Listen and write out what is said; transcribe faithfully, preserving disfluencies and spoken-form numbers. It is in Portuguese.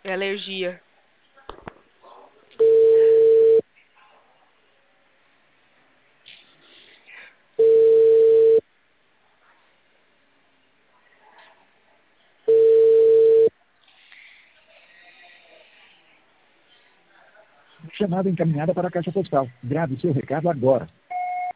É alergia. Chamada encaminhada para a caixa postal. Grave seu recado agora.